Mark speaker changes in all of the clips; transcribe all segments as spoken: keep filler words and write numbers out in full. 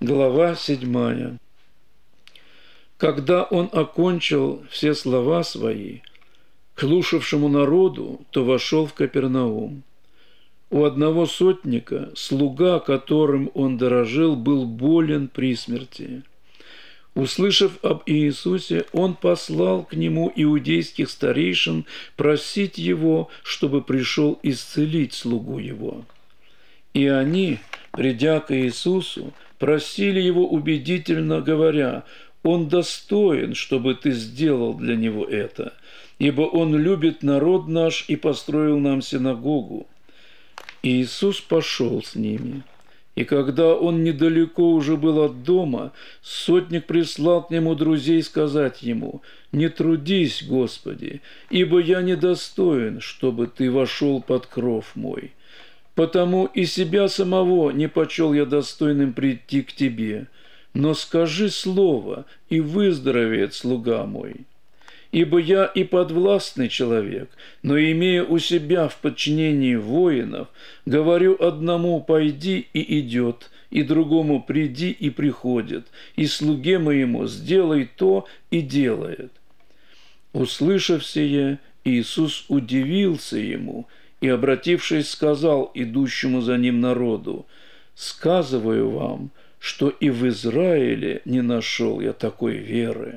Speaker 1: Глава седьмая. Когда он окончил все слова свои к слушавшему народу, то вошел в Капернаум. У одного сотника, слуга, которым он дорожил, был болен при смерти. Услышав об Иисусе, он послал к нему иудейских старейшин просить его, чтобы пришел исцелить слугу его. И они, придя к Иисусу, просили его убедительно, говоря: «Он достоин, чтобы ты сделал для него это, ибо он любит народ наш и построил нам синагогу». И Иисус пошел с ними. И когда он недалеко уже был от дома, сотник прислал к нему друзей сказать ему: «Не трудись, Господи, ибо я недостоин, чтобы ты вошел под кров мой. Потому и себя самого не почел я достойным прийти к тебе, но скажи слово, и выздоровеет слуга мой. Ибо я и подвластный человек, но, имея у себя в подчинении воинов, говорю одному: пойди, и идет, и другому: приди, и приходит, и слуге моему: сделай то, и делает». Услышав сие, Иисус удивился ему и, обратившись, сказал идущему за ним народу: «Сказываю вам, что и в Израиле не нашел я такой веры».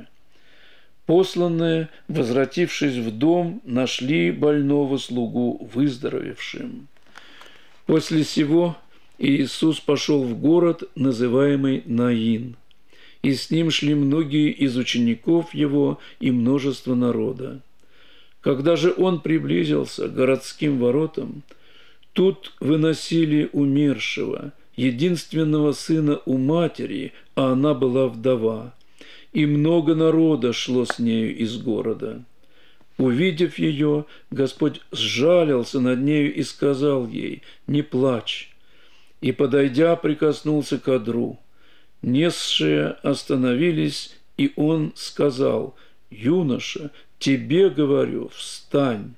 Speaker 1: Посланные, возвратившись в дом, нашли больного слугу выздоровевшим. После сего Иисус пошел в город, называемый Наин, и с ним шли многие из учеников его и множество народа. Когда же он приблизился к городским воротам, тут выносили умершего, единственного сына у матери, а она была вдова. И много народа шло с нею из города. Увидев ее, Господь сжалился над нею и сказал ей: «Не плачь». И, подойдя, прикоснулся к одру. Несшие остановились, и он сказал: «Юноша, тебе говорю, встань».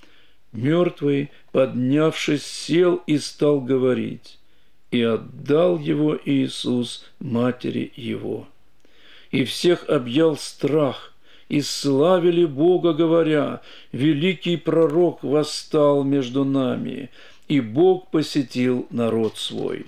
Speaker 1: Мертвый, поднявшись, сел и стал говорить, и отдал его Иисус матери его. И всех объял страх, и славили Бога, говоря: «Великий пророк восстал между нами, и Бог посетил народ свой».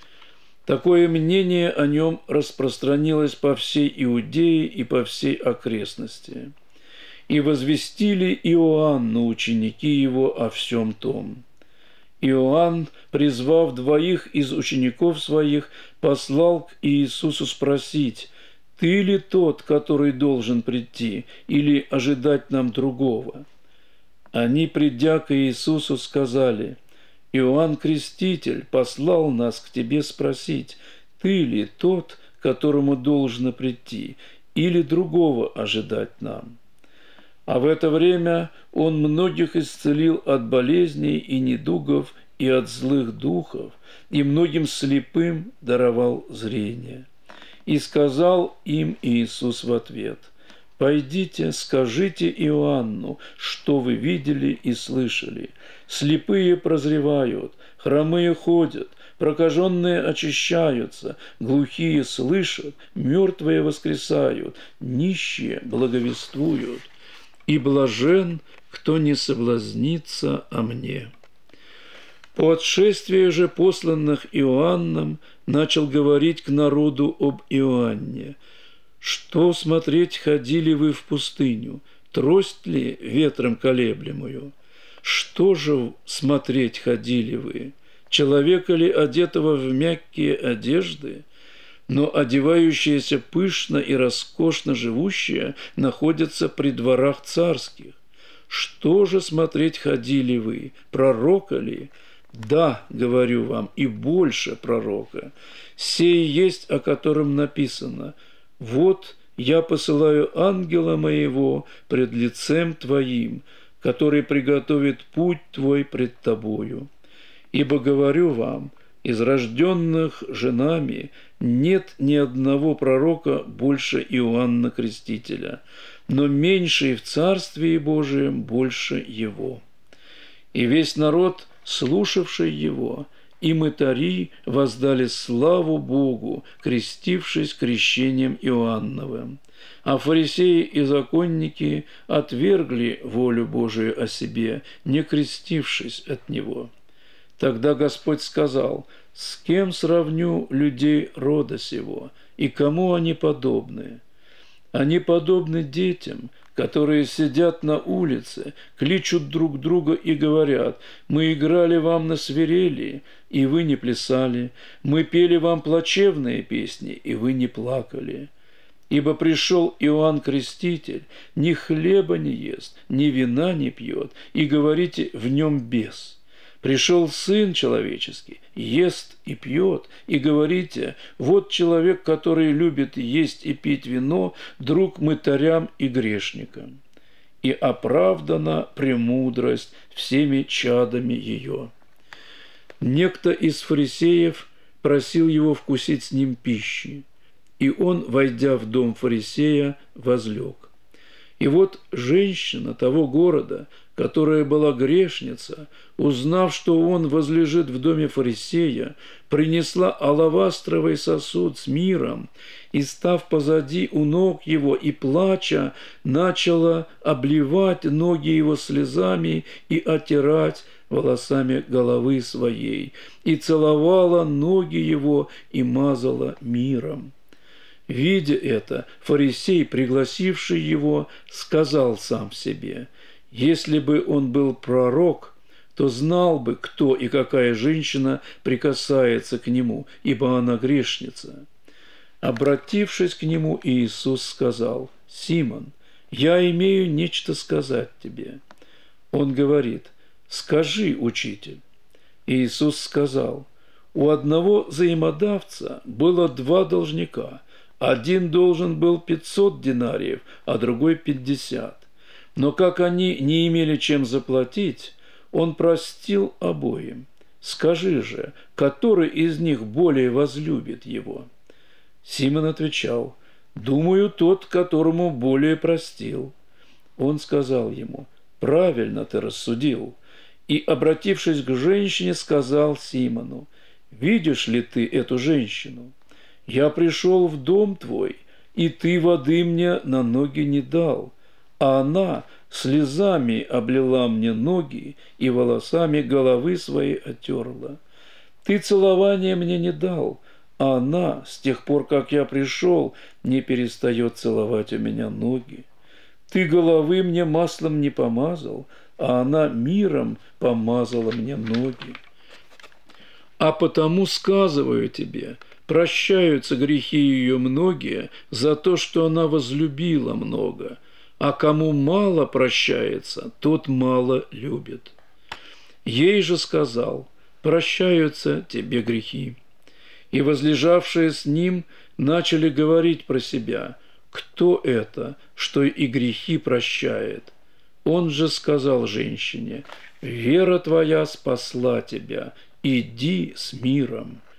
Speaker 1: Такое мнение о нем распространилось по всей Иудее и по всей окрестности. И возвестили Иоанну ученики его о всем том. Иоанн, призвав двоих из учеников своих, послал к Иисусу спросить: «Ты ли тот, который должен прийти, или ожидать нам другого?» Они, придя к Иисусу, сказали: «Иоанн Креститель послал нас к тебе спросить: ты ли тот, которому должно прийти, или другого ожидать нам?» А в это время он многих исцелил от болезней и недугов и от злых духов, и многим слепым даровал зрение. И сказал им Иисус в ответ: «Пойдите, скажите Иоанну, что вы видели и слышали. Слепые прозревают, хромые ходят, прокаженные очищаются, глухие слышат, мертвые воскресают, нищие благовествуют. И блажен, кто не соблазнится о мне». По отшествии же посланных Иоанном начал говорить к народу об Иоанне: «Что смотреть ходили вы в пустыню? Трость ли ветром колеблемую? Что же смотреть ходили вы? Человека ли, одетого в мягкие одежды? Но одевающиеся пышно и роскошно живущие находятся при дворах царских. Что же смотреть ходили вы? Пророка ли? Да, говорю вам, и больше пророка. Сей есть, о котором написано: «Вот я посылаю ангела моего пред лицем твоим, который приготовит путь твой пред тобою. Ибо говорю вам, из рожденных женами нет ни одного пророка больше Иоанна Крестителя, но меньший в Царствии Божием больше его». И весь народ, слушавший его, и мытари воздали славу Богу, крестившись крещением Иоанновым. А фарисеи и законники отвергли волю Божию о себе, не крестившись от Него. Тогда Господь сказал: «С кем сравню людей рода сего, и кому они подобны? Они подобны детям, которые сидят на улице, кличут друг друга и говорят: мы играли вам на свирели, и вы не плясали, мы пели вам плачевные песни, и вы не плакали. Ибо пришел Иоанн Креститель, ни хлеба не ест, ни вина не пьет, и говорите: в нем бес. Пришел Сын Человеческий, ест и пьет, и говорите: вот человек, который любит есть и пить вино, друг мытарям и грешникам. И оправдана премудрость всеми чадами ее». Некто из фарисеев просил его вкусить с ним пищи, и он, войдя в дом фарисея, возлег. И вот женщина того города, которая была грешница, узнав, что он возлежит в доме фарисея, принесла алавастровый сосуд с миром и, став позади у ног его и плача, начала обливать ноги его слезами и отирать волосами головы своей, и целовала ноги его и мазала миром. Видя это, фарисей, пригласивший его, сказал сам себе: если бы он был пророк, то знал бы, кто и какая женщина прикасается к нему, ибо она грешница. Обратившись к нему, Иисус сказал: «Симон, я имею нечто сказать тебе». Он говорит: «Скажи, учитель». Иисус сказал: «У одного взаимодавца было два должника. Один должен был пятьсот динариев, а другой пятьдесят. Но как они не имели чем заплатить, он простил обоим. Скажи же, который из них более возлюбит его?» Симон отвечал: «Думаю, тот, которому более простил». Он сказал ему: «Правильно ты рассудил». И, обратившись к женщине, сказал Симону: «Видишь ли ты эту женщину? Я пришел в дом твой, и ты воды мне на ноги не дал, а она слезами облила мне ноги и волосами головы своей отерла. Ты целования мне не дал, а она, с тех пор, как я пришел, не перестает целовать у меня ноги. Ты головы мне маслом не помазал, а она миром помазала мне ноги. А потому сказываю тебе, прощаются грехи ее многие за то, что она возлюбила много, а кому мало прощается, тот мало любит. Ей же сказал: прощаются тебе грехи. И возлежавшие с ним начали говорить про себя: кто это, что и грехи прощает? Он же сказал женщине: вера твоя спасла тебя, иди с миром.